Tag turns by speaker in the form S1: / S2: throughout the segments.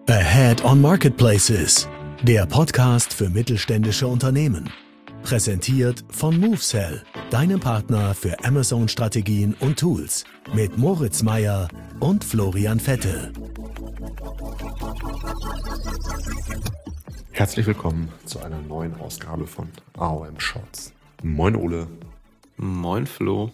S1: Ahead on Marketplaces, der Podcast für mittelständische Unternehmen. Präsentiert von MoveSell, deinem Partner für Amazon-Strategien und Tools. Mit Moritz Meyer und Florian Vettel.
S2: Herzlich willkommen zu einer neuen Ausgabe von AOM Shorts. Moin Ole.
S3: Moin Flo.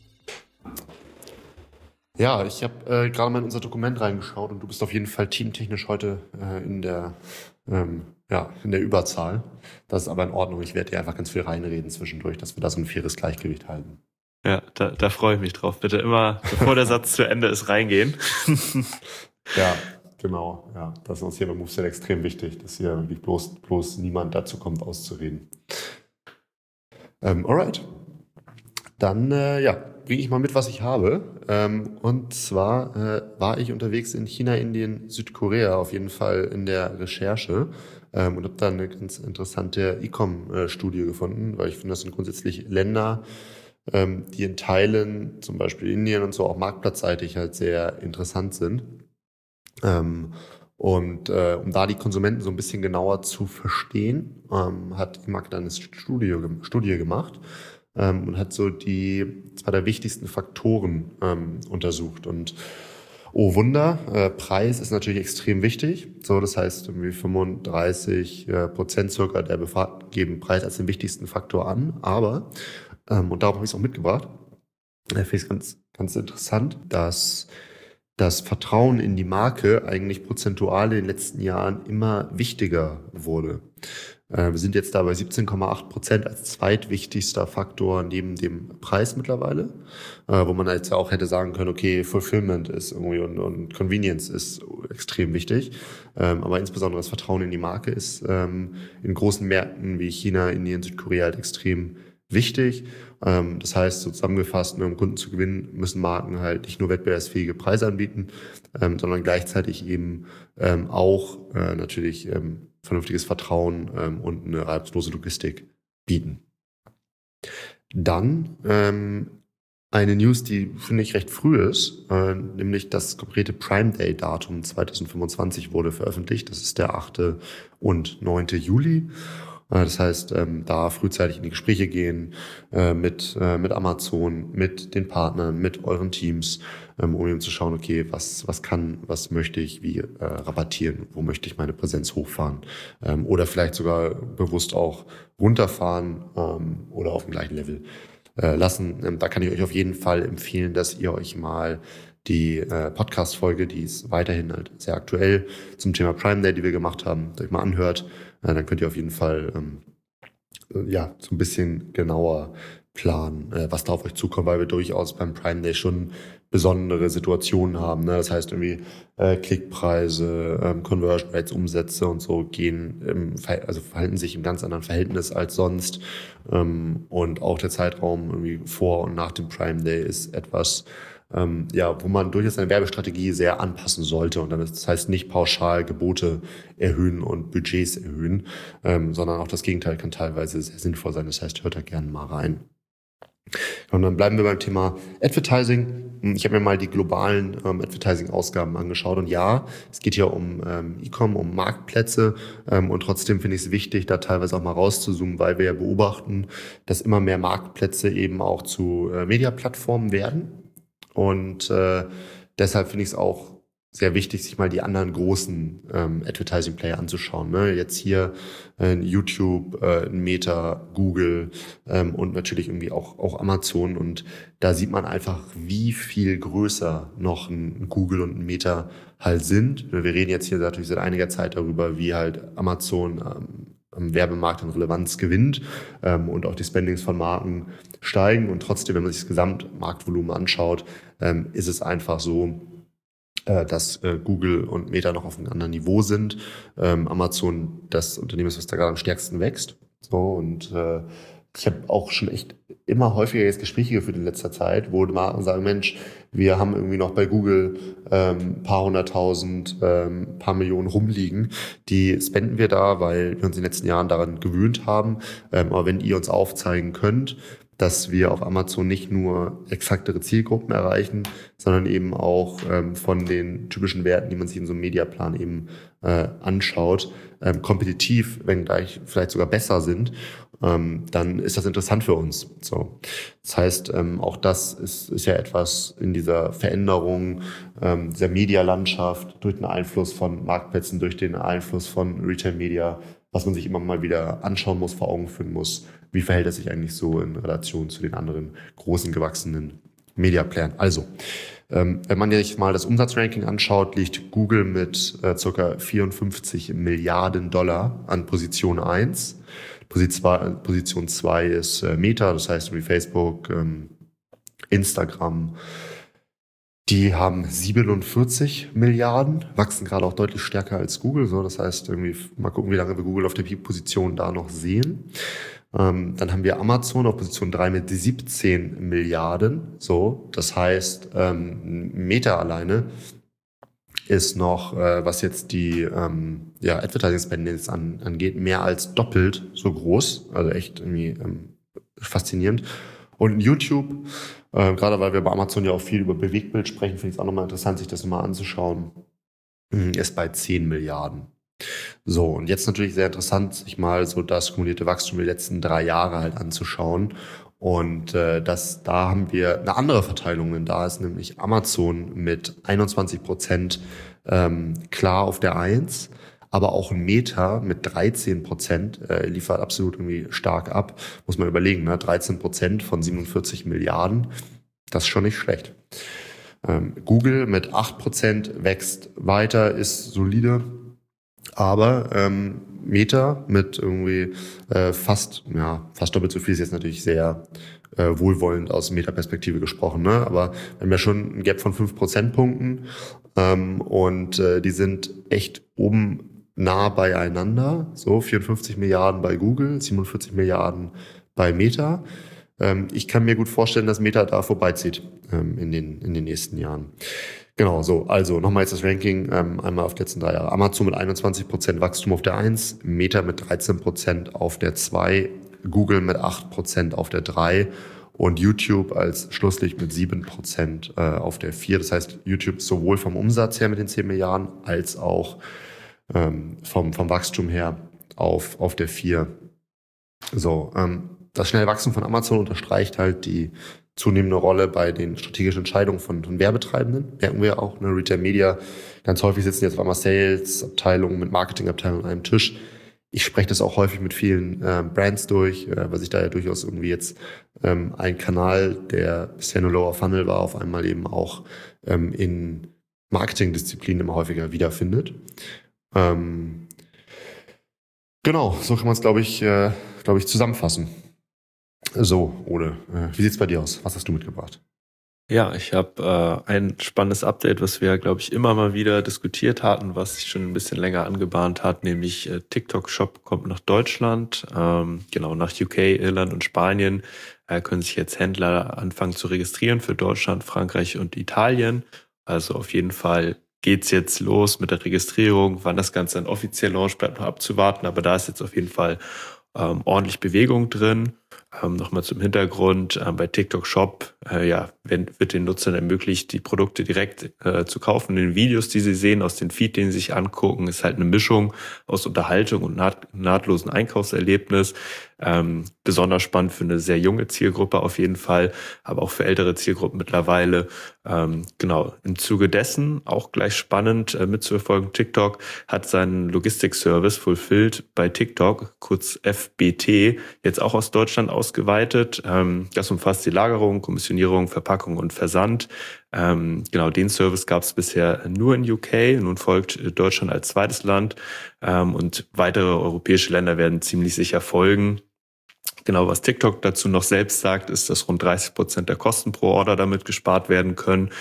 S2: Ja, ich habe gerade mal in unser Dokument reingeschaut und du bist auf jeden Fall teamtechnisch heute in der Überzahl. Das ist aber in Ordnung. Ich werde dir einfach ganz viel reinreden zwischendurch, dass wir da so ein faires Gleichgewicht halten.
S3: Ja, da freue ich mich drauf. Bitte immer, bevor der Satz zu Ende ist, reingehen.
S2: Ja, genau. Ja, das ist uns hier bei MoveSell extrem wichtig, dass hier wirklich bloß niemand dazu kommt, auszureden. Alright. Dann, bringe ich mal mit, was ich habe. Und zwar war ich unterwegs in China, Indien, Südkorea, auf jeden Fall in der Recherche und habe da eine ganz interessante E-Com-Studie gefunden, weil ich finde, das sind grundsätzlich Länder, die in Teilen, zum Beispiel Indien und so, auch marktplatzseitig halt sehr interessant sind. Um da die Konsumenten so ein bisschen genauer zu verstehen, hat Magda eine Studie gemacht und hat so zwei der wichtigsten Faktoren untersucht. Und oh Wunder, Preis ist natürlich extrem wichtig. So, das heißt, irgendwie 35% circa der Befragten geben Preis als den wichtigsten Faktor an. Aber, und darum habe ich es auch mitgebracht, finde ich es ganz, ganz interessant, dass das Vertrauen in die Marke eigentlich prozentual in den letzten Jahren immer wichtiger wurde. Wir sind jetzt da bei 17,8% als zweitwichtigster Faktor neben dem Preis mittlerweile, wo man jetzt ja auch hätte sagen können, okay, Fulfillment ist irgendwie und Convenience ist extrem wichtig, aber insbesondere das Vertrauen in die Marke ist in großen Märkten wie China, Indien, Südkorea halt extrem wichtig. Das heißt, so zusammengefasst, um Kunden zu gewinnen, müssen Marken halt nicht nur wettbewerbsfähige Preise anbieten, sondern gleichzeitig eben auch natürlich vernünftiges Vertrauen und eine reibungslose Logistik bieten. Dann eine News, die finde ich recht früh ist, nämlich das konkrete Prime Day Datum 2025 wurde veröffentlicht. Das ist der 8. und 9. Juli. Das heißt, da frühzeitig in die Gespräche gehen mit Amazon, mit den Partnern, mit euren Teams, um eben zu schauen, okay, was möchte ich wie rabattieren, wo möchte ich meine Präsenz hochfahren oder vielleicht sogar bewusst auch runterfahren oder auf dem gleichen Level lassen. Da kann ich euch auf jeden Fall empfehlen, dass ihr euch mal die Podcast-Folge, die ist weiterhin halt sehr aktuell zum Thema Prime Day, die wir gemacht haben, euch mal anhört. Dann könnt ihr auf jeden Fall so ein bisschen genauer planen, was da auf euch zukommt, weil wir durchaus beim Prime Day schon besondere Situationen haben. Ne? Das heißt irgendwie Klickpreise, Conversion Rates, Umsätze und so verhalten sich im ganz anderen Verhältnis als sonst. Und auch der Zeitraum irgendwie vor und nach dem Prime Day ist etwas, wo man durchaus seine Werbestrategie sehr anpassen sollte. Und das heißt nicht pauschal Gebote erhöhen und Budgets erhöhen, sondern auch das Gegenteil kann teilweise sehr sinnvoll sein. Das heißt, hört da gerne mal rein. Und dann bleiben wir beim Thema Advertising. Ich habe mir mal die globalen Advertising-Ausgaben angeschaut. Und ja, es geht hier um E-Com, um Marktplätze. Und trotzdem finde ich es wichtig, da teilweise auch mal rauszuzoomen, weil wir ja beobachten, dass immer mehr Marktplätze eben auch zu Media-Plattformen werden. Und deshalb finde ich es auch sehr wichtig, sich mal die anderen großen Advertising-Player anzuschauen. Ne? Jetzt hier YouTube, Meta, Google und natürlich irgendwie auch Amazon. Und da sieht man einfach, wie viel größer noch ein Google und ein Meta halt sind. Wir reden jetzt hier natürlich seit einiger Zeit darüber, wie halt Amazon am Werbemarkt an Relevanz gewinnt und auch die Spendings von Marken steigen. Und trotzdem, wenn man sich das Gesamtmarktvolumen anschaut, ist es einfach so, dass Google und Meta noch auf einem anderen Niveau sind. Amazon das Unternehmen ist, was da gerade am stärksten wächst. So, und ich habe auch schon echt immer häufiger jetzt Gespräche geführt in letzter Zeit, wo Marken sagen, Mensch, wir haben irgendwie noch bei Google paar hunderttausend, paar Millionen rumliegen. Die spenden wir da, weil wir uns in den letzten Jahren daran gewöhnt haben. Aber wenn ihr uns aufzeigen könnt, dass wir auf Amazon nicht nur exaktere Zielgruppen erreichen, sondern eben auch von den typischen Werten, die man sich in so einem Mediaplan eben anschaut, kompetitiv, wenn gleich vielleicht sogar besser sind, dann ist das interessant für uns. So, das heißt, auch das ist ja etwas in dieser Veränderung dieser Medialandschaft durch den Einfluss von Marktplätzen, durch den Einfluss von Retail Media, was man sich immer mal wieder anschauen muss, vor Augen führen muss. Wie verhält es sich eigentlich so in Relation zu den anderen großen gewachsenen Mediaplayern? Also, wenn man sich mal das Umsatzranking anschaut, liegt Google mit ca. 54 Milliarden Dollar an Position 1. Position 2 ist Meta, das heißt wie Facebook, Instagram. Die haben 47 Milliarden, wachsen gerade auch deutlich stärker als Google. So, das heißt, irgendwie mal gucken, wie lange wir Google auf der Peak-Position da noch sehen. Dann haben wir Amazon auf Position 3 mit 17 Milliarden. So, das heißt, Meta alleine ist noch, was jetzt die Advertising-Spend jetzt angeht, mehr als doppelt so groß. Also echt irgendwie faszinierend. Und YouTube, gerade weil wir bei Amazon ja auch viel über Bewegtbild sprechen, finde ich es auch nochmal interessant, sich das nochmal anzuschauen, ist bei 10 Milliarden. So, und jetzt natürlich sehr interessant, sich mal so das kumulierte Wachstum der letzten 3 Jahre halt anzuschauen. Und da haben wir eine andere Verteilung. Da ist nämlich Amazon mit 21% klar auf der 1, aber auch ein Meta mit 13% liefert absolut irgendwie stark ab. Muss man überlegen, ne? 13% von 47 Milliarden, das ist schon nicht schlecht. Google mit 8% wächst weiter, ist solide. Aber Meta mit irgendwie fast doppelt so viel ist jetzt natürlich sehr wohlwollend aus Meta-Perspektive gesprochen, ne? Aber wir haben ja schon ein Gap von 5 Prozentpunkten und die sind echt oben nah beieinander. So 54 Milliarden bei Google, 47 Milliarden bei Meta. Ich kann mir gut vorstellen, dass Meta da vorbeizieht in den nächsten Jahren. Genau, so, also nochmal jetzt das Ranking, einmal auf die letzten 3 Jahre. Amazon mit 21% Wachstum auf der 1, Meta mit 13% auf der 2, Google mit 8% auf der 3 und YouTube als Schlusslicht mit 7% auf der 4. Das heißt, YouTube sowohl vom Umsatz her mit den 10 Milliarden als auch vom Wachstum her auf der 4. So, das schnelle Wachstum von Amazon unterstreicht halt die zunehmende Rolle bei den strategischen Entscheidungen von Werbetreibenden. Merken wir auch, ne, Retail Media, ganz häufig sitzen jetzt auf einmal Sales-Abteilungen mit Marketing-Abteilungen an einem Tisch. Ich spreche das auch häufig mit vielen Brands durch, weil sich da ja durchaus irgendwie jetzt ein Kanal, der bisher nur Lower Funnel war, auf einmal eben auch in Marketingdisziplinen immer häufiger wiederfindet. Genau, so kann man es, glaube ich, zusammenfassen. So, Ole, wie sieht's bei dir aus? Was hast du mitgebracht?
S3: Ja, ich habe ein spannendes Update, was wir, glaube ich, immer mal wieder diskutiert hatten, was sich schon ein bisschen länger angebahnt hat, nämlich TikTok Shop kommt nach Deutschland, genau, nach UK, Irland und Spanien können sich jetzt Händler anfangen zu registrieren für Deutschland, Frankreich und Italien. Also auf jeden Fall geht's jetzt los mit der Registrierung. Wann das Ganze dann offiziell launcht, bleibt noch abzuwarten, aber da ist jetzt auf jeden Fall ordentlich Bewegung drin. Nochmal zum Hintergrund, bei TikTok Shop wird den Nutzern ermöglicht, die Produkte direkt zu kaufen. In den Videos, die sie sehen, aus den Feed, den sie sich angucken, ist halt eine Mischung aus Unterhaltung und nahtlosen Einkaufserlebnis. Besonders spannend für eine sehr junge Zielgruppe auf jeden Fall, aber auch für ältere Zielgruppen mittlerweile. Genau, im Zuge dessen, auch gleich spannend mitzuverfolgen, TikTok hat seinen Logistikservice Fulfilled bei TikTok, kurz FBT, jetzt auch aus Deutschland ausgeweitet. Das umfasst die Lagerung, Kommissionierung, Verpackung und Versand. Genau, den Service gab es bisher nur in UK. Nun folgt Deutschland als zweites Land und weitere europäische Länder werden ziemlich sicher folgen. Genau, was TikTok dazu noch selbst sagt, ist, dass rund 30% der Kosten pro Order damit gespart werden können.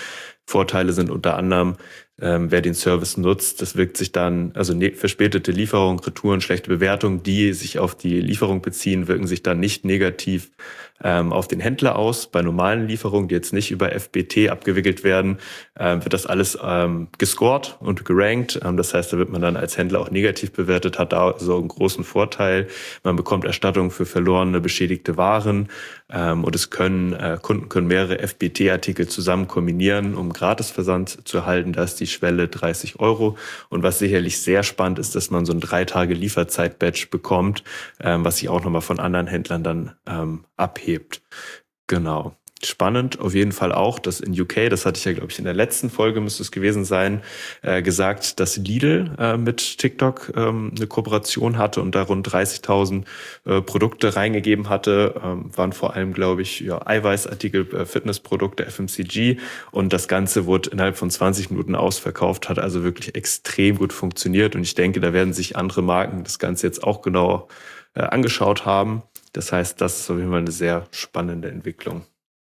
S3: Vorteile sind unter anderem, wer den Service nutzt, das wirkt sich dann, also verspätete Lieferung, Retouren, schlechte Bewertungen, die sich auf die Lieferung beziehen, wirken sich dann nicht negativ auf den Händler aus. Bei normalen Lieferungen, die jetzt nicht über FBT abgewickelt werden, wird das alles gescored und gerankt. Das heißt, da wird man dann als Händler auch negativ bewertet, hat da so einen großen Vorteil. Man bekommt Erstattung für verlorene, beschädigte Waren und Kunden können mehrere FBT-Artikel zusammen kombinieren, um Gratisversand zu erhalten. Da ist die Schwelle 30 €. Und was sicherlich sehr spannend ist, dass man so ein 3-Tage-Lieferzeit-Badge bekommt, was sich auch nochmal von anderen Händlern dann abhebt. Genau. Spannend auf jeden Fall auch, dass in UK, das hatte ich ja, glaube ich, in der letzten Folge müsste es gewesen sein, gesagt, dass Lidl mit TikTok eine Kooperation hatte und da rund 30.000 Produkte reingegeben hatte. Waren vor allem, glaube ich, Eiweißartikel, Fitnessprodukte, FMCG, und das Ganze wurde innerhalb von 20 Minuten ausverkauft, hat also wirklich extrem gut funktioniert, und ich denke, da werden sich andere Marken das Ganze jetzt auch genau angeschaut haben. Das heißt, das ist auf jeden Fall eine sehr spannende Entwicklung.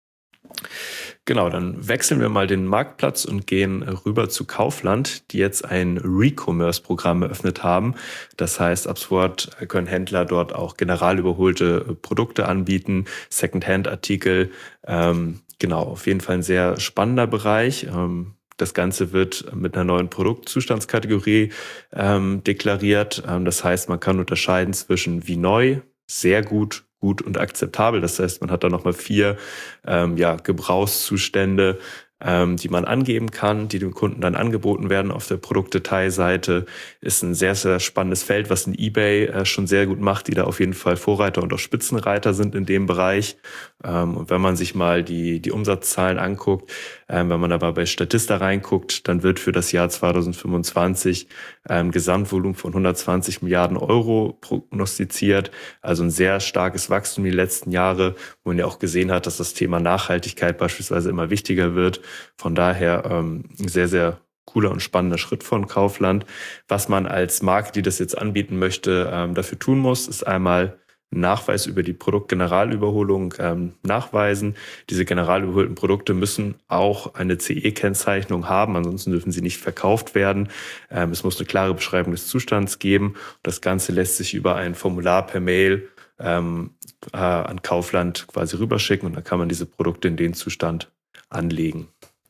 S3: Genau, dann wechseln wir mal den Marktplatz und gehen rüber zu Kaufland, die jetzt ein Recommerce-Programm eröffnet haben. Das heißt, ab sofort können Händler dort auch general überholte Produkte anbieten, Secondhand-Artikel. Genau, auf jeden Fall ein sehr spannender Bereich. Das Ganze wird mit einer neuen Produktzustandskategorie deklariert. Das heißt, man kann unterscheiden zwischen wie neu, sehr gut und akzeptabel. Das heißt, man hat da nochmal 4 Gebrauchszustände, die man angeben kann, die dem Kunden dann angeboten werden auf der Produktdetailseite. Ist ein sehr, sehr spannendes Feld, was ein eBay schon sehr gut macht, die da auf jeden Fall Vorreiter und auch Spitzenreiter sind in dem Bereich. Und wenn man sich mal die Umsatzzahlen anguckt, wenn man aber bei Statista reinguckt, dann wird für das Jahr 2025 ein Gesamtvolumen von 120 Milliarden € prognostiziert. Also ein sehr starkes Wachstum die letzten Jahre, wo man ja auch gesehen hat, dass das Thema Nachhaltigkeit beispielsweise immer wichtiger wird. Von daher ein sehr, sehr cooler und spannender Schritt von Kaufland. Was man als Marke, die das jetzt anbieten möchte, dafür tun muss, ist einmal Nachweis über die Produktgeneralüberholung nachweisen. Diese generalüberholten Produkte müssen auch eine CE-Kennzeichnung haben, ansonsten dürfen sie nicht verkauft werden. Es muss eine klare Beschreibung des Zustands geben. Das Ganze lässt sich über ein Formular per Mail an Kaufland quasi rüberschicken, und dann kann man diese Produkte in den Zustand anlegen.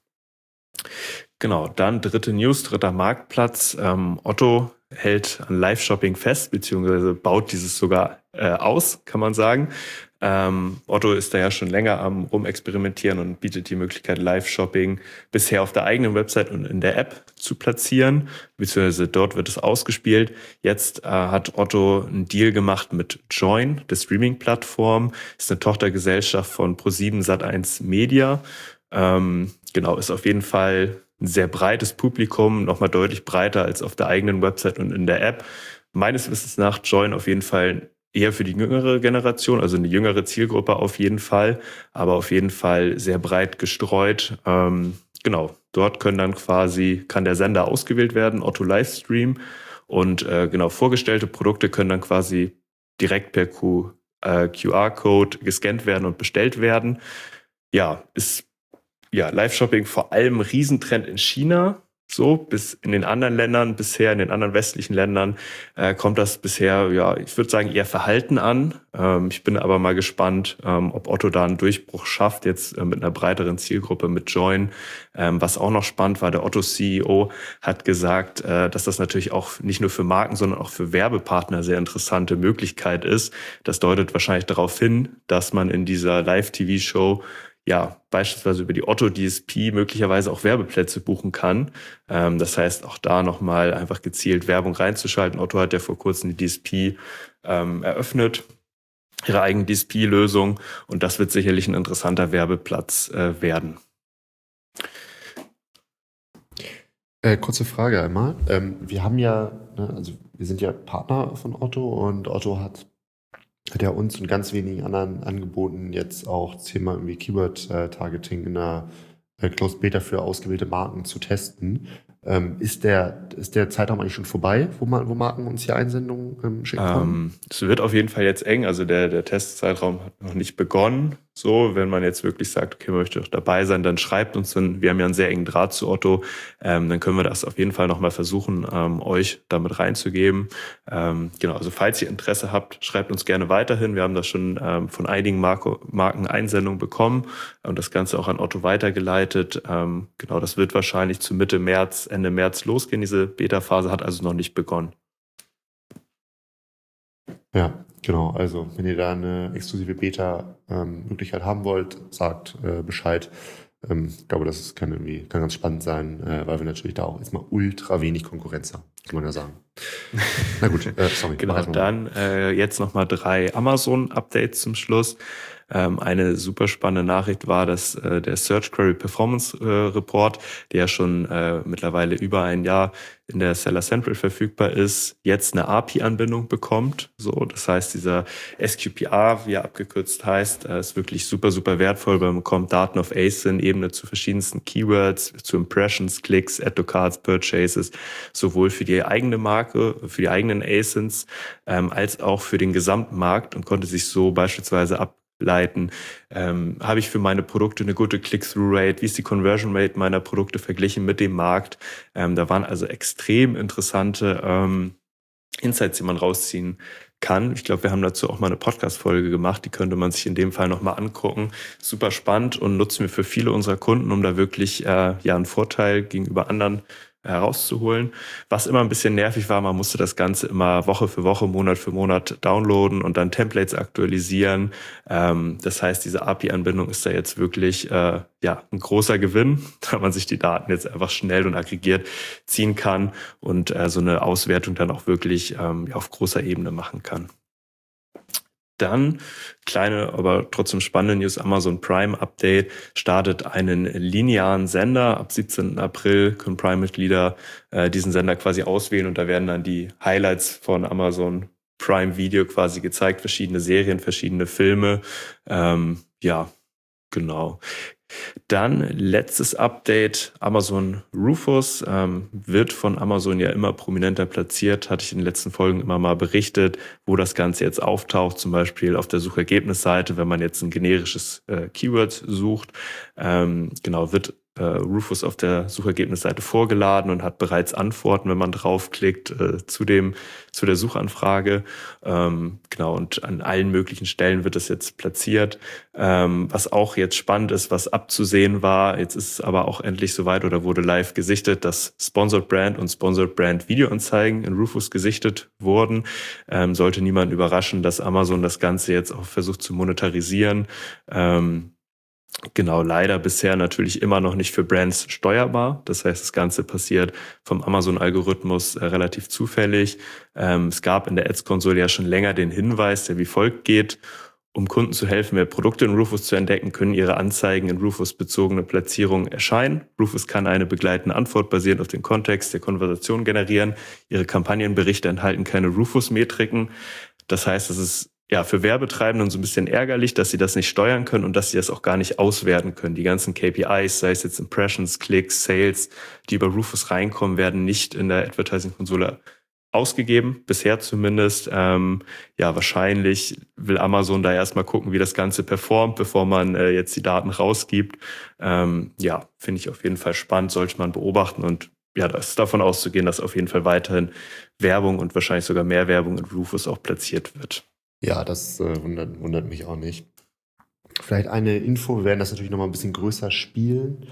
S3: Genau, dann dritter Marktplatz. Otto hält an Live-Shopping fest, beziehungsweise baut dieses sogar aus, kann man sagen. Otto ist da ja schon länger am Rumexperimentieren und bietet die Möglichkeit, Live-Shopping bisher auf der eigenen Website und in der App zu platzieren, beziehungsweise dort wird es ausgespielt. Jetzt hat Otto einen Deal gemacht mit Joyn, der Streaming-Plattform. Ist eine Tochtergesellschaft von ProSieben Sat.1 Media. Genau, ist auf jeden Fall ein sehr breites Publikum, nochmal deutlich breiter als auf der eigenen Website und in der App. Meines Wissens nach Joyn auf jeden Fall eher für die jüngere Generation, also eine jüngere Zielgruppe auf jeden Fall, aber auf jeden Fall sehr breit gestreut. Genau, dort kann der Sender ausgewählt werden, Otto Livestream, und vorgestellte Produkte können dann quasi direkt per QR-Code gescannt werden und bestellt werden. Live-Shopping vor allem Riesentrend in China. So, bis in den anderen Ländern, bisher in den anderen westlichen Ländern, kommt das bisher, ich würde sagen, eher verhalten an. Ich bin aber mal gespannt, ob Otto da einen Durchbruch schafft, jetzt mit einer breiteren Zielgruppe mit Joyn. Was auch noch spannend war, der Otto-CEO hat gesagt, dass das natürlich auch nicht nur für Marken, sondern auch für Werbepartner sehr interessante Möglichkeit ist. Das deutet wahrscheinlich darauf hin, dass man in dieser Live-TV-Show beispielsweise über die Otto DSP möglicherweise auch Werbeplätze buchen kann. Das heißt, auch da nochmal einfach gezielt Werbung reinzuschalten. Otto hat ja vor kurzem die DSP eröffnet, ihre eigene DSP-Lösung, und das wird sicherlich ein interessanter Werbeplatz werden.
S2: Kurze Frage einmal. Wir haben wir sind ja Partner von Otto, und Otto hat ja uns und ganz wenigen anderen angeboten, jetzt auch das Thema irgendwie Keyword-Targeting in einer Closed Beta für ausgewählte Marken zu testen. Ist der Zeitraum eigentlich schon vorbei, wo Marken uns hier Einsendungen schicken können?
S3: Es wird auf jeden Fall jetzt eng. Also der Testzeitraum hat noch nicht begonnen. So, wenn man jetzt wirklich sagt, okay, man möchte doch dabei sein, dann schreibt uns. Wir haben ja einen sehr engen Draht zu Otto. Dann können wir das auf jeden Fall nochmal versuchen, euch damit reinzugeben. Genau, also falls ihr Interesse habt, schreibt uns gerne weiterhin. Wir haben da schon von einigen Marken Einsendungen bekommen und das Ganze auch an Otto weitergeleitet. Genau, das wird wahrscheinlich zu Ende März losgehen. Diese Beta-Phase hat also noch nicht begonnen.
S2: Ja, genau. Also wenn ihr da eine exklusive Beta-Möglichkeit haben wollt, sagt Bescheid. Ich glaube, das kann ganz spannend sein, weil wir natürlich da auch jetzt mal ultra wenig Konkurrenz haben, kann man ja sagen. Na gut, sorry.
S3: Genau, dann jetzt nochmal 3 Amazon-Updates zum Schluss. Eine super spannende Nachricht war, dass der Search Query Performance Report, der ja schon mittlerweile über ein Jahr in der Seller Central verfügbar ist, jetzt eine API-Anbindung bekommt. So, das heißt, dieser SQPR, wie er abgekürzt heißt, ist wirklich super, super wertvoll, weil man bekommt Daten auf ASIN-Ebene zu verschiedensten Keywords, zu Impressions, Klicks, Add to Cards, Purchases, sowohl für die eigene Marke, für die eigenen ASINs, als auch für den gesamten Markt und konnte sich so beispielsweise ableiten, habe ich für meine Produkte eine gute Click-Through-Rate, wie ist die Conversion Rate meiner Produkte verglichen mit dem Markt. Da waren also extrem interessante Insights, die man rausziehen kann. Ich glaube, wir haben dazu auch mal eine Podcast-Folge gemacht, die könnte man sich in dem Fall nochmal angucken. Super spannend und nutzen wir für viele unserer Kunden, um da wirklich einen Vorteil gegenüber anderen herauszuholen. Was immer ein bisschen nervig war, man musste das Ganze immer Woche für Woche, Monat für Monat downloaden und dann Templates aktualisieren. Das heißt, diese API-Anbindung ist da jetzt wirklich ein großer Gewinn, da man sich die Daten jetzt einfach schnell und aggregiert ziehen kann und so eine Auswertung dann auch wirklich auf großer Ebene machen kann. Dann, kleine, aber trotzdem spannende News, Amazon Prime Update startet einen linearen Sender. Ab 17. April können Prime-Mitglieder diesen Sender quasi auswählen und da werden dann die Highlights von Amazon Prime Video quasi gezeigt, verschiedene Serien, verschiedene Filme. Genau. Dann letztes Update, Amazon Rufus wird von Amazon ja immer prominenter platziert, hatte ich in den letzten Folgen immer mal berichtet, wo das Ganze jetzt auftaucht, zum Beispiel auf der Suchergebnisseite, wenn man jetzt ein generisches Keyword sucht, wird Rufus auf der Suchergebnisseite vorgeladen und hat bereits Antworten, wenn man draufklickt, zu der Suchanfrage. Und an allen möglichen Stellen wird das jetzt platziert. Was auch jetzt spannend ist, was abzusehen war, jetzt ist es aber auch endlich soweit oder wurde live gesichtet, dass Sponsored Brand und Sponsored Brand Videoanzeigen in Rufus gesichtet wurden. Sollte niemanden überraschen, dass Amazon das Ganze jetzt auch versucht zu monetarisieren. Leider bisher natürlich immer noch nicht für Brands steuerbar. Das heißt, das Ganze passiert vom Amazon-Algorithmus relativ zufällig. Es gab in der Ads-Konsole ja schon länger den Hinweis, der wie folgt geht. Um Kunden zu helfen, mehr Produkte in Rufus zu entdecken, können ihre Anzeigen in Rufus-bezogene Platzierungen erscheinen. Rufus kann eine begleitende Antwort basierend auf den Kontext der Konversation generieren. Ihre Kampagnenberichte enthalten keine Rufus-Metriken. Das heißt, es ist für Werbetreibenden so ein bisschen ärgerlich, dass sie das nicht steuern können und dass sie das auch gar nicht auswerten können. Die ganzen KPIs, sei es jetzt Impressions, Klicks, Sales, die über Rufus reinkommen, werden nicht in der Advertising-Konsole ausgegeben, bisher zumindest. Wahrscheinlich will Amazon da erstmal gucken, wie das Ganze performt, bevor man jetzt die Daten rausgibt. Finde ich auf jeden Fall spannend, sollte man beobachten und da ist davon auszugehen, dass auf jeden Fall weiterhin Werbung und wahrscheinlich sogar mehr Werbung in Rufus auch platziert wird.
S2: Ja, das wundert mich auch nicht. Vielleicht eine Info, wir werden das natürlich nochmal ein bisschen größer spielen,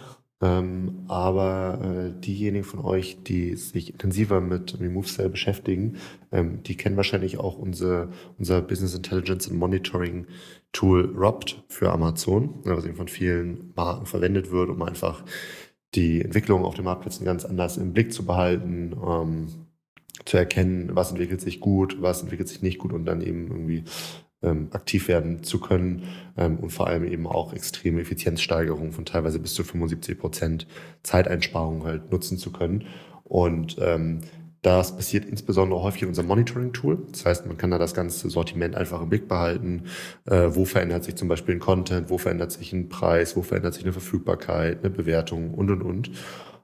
S2: aber diejenigen von euch, die sich intensiver mit MoveSell beschäftigen, die kennen wahrscheinlich auch unser Business Intelligence and Monitoring Tool ROPT für Amazon, was eben von vielen Marken verwendet wird, um einfach die Entwicklung auf den Marktplätzen ganz anders im Blick zu behalten, zu erkennen, was entwickelt sich gut, was entwickelt sich nicht gut und dann eben irgendwie aktiv werden zu können und vor allem eben auch extreme Effizienzsteigerungen von teilweise bis zu 75% Zeiteinsparung halt nutzen zu können. Und das passiert insbesondere häufig in unserem Monitoring-Tool. Das heißt, man kann da das ganze Sortiment einfach im Blick behalten. Wo verändert sich zum Beispiel ein Content, wo verändert sich ein Preis, wo verändert sich eine Verfügbarkeit, eine Bewertung und.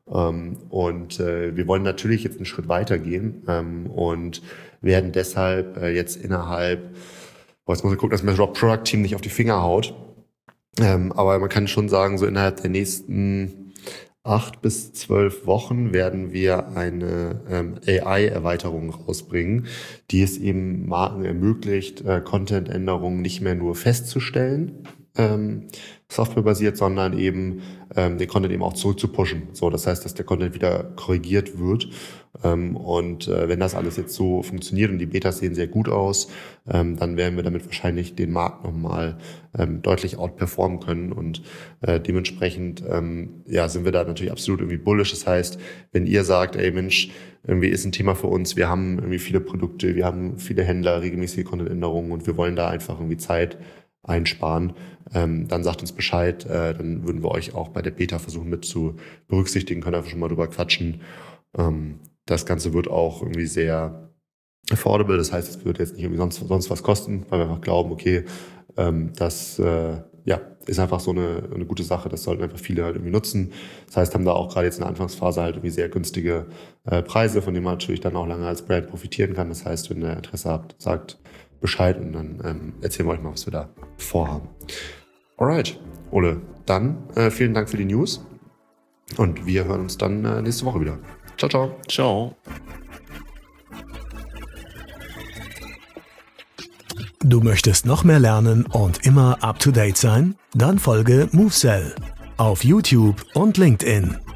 S2: Wir wollen natürlich jetzt einen Schritt weiter gehen und werden deshalb jetzt jetzt muss ich gucken, dass mir das Product Team nicht auf die Finger haut. Aber man kann schon sagen, so innerhalb der nächsten 8 bis 12 Wochen werden wir eine AI-Erweiterung rausbringen, die es eben Marken ermöglicht, Content-Änderungen nicht mehr nur festzustellen, softwarebasiert, sondern eben den Content eben auch zurückzupushen. So, das heißt, dass der Content wieder korrigiert wird. Wenn das alles jetzt so funktioniert und die Betas sehen sehr gut aus, dann werden wir damit wahrscheinlich den Markt nochmal deutlich outperformen können. Und dementsprechend sind wir da natürlich absolut irgendwie bullish. Das heißt, wenn ihr sagt, ey Mensch, irgendwie ist ein Thema für uns, wir haben irgendwie viele Produkte, wir haben viele Händler, regelmäßige Content-Änderungen und wir wollen da einfach irgendwie Zeit einsparen, dann sagt uns Bescheid, dann würden wir euch auch bei der Beta versuchen mit zu berücksichtigen, können einfach schon mal drüber quatschen. Das Ganze wird auch irgendwie sehr affordable, das heißt, es wird jetzt nicht irgendwie sonst was kosten, weil wir einfach glauben, okay, das ist einfach so eine gute Sache, das sollten einfach viele halt irgendwie nutzen. Das heißt, haben da auch gerade jetzt in der Anfangsphase halt irgendwie sehr günstige Preise, von denen man natürlich dann auch lange als Brand profitieren kann. Das heißt, wenn ihr Interesse habt, sagt Bescheid und dann erzählen wir euch mal, was wir da vorhaben. Alright, Ole, dann vielen Dank für die News und wir hören uns dann nächste Woche wieder. Ciao, ciao.
S3: Ciao.
S1: Du möchtest noch mehr lernen und immer up to date sein? Dann folge MoveSell auf YouTube und LinkedIn.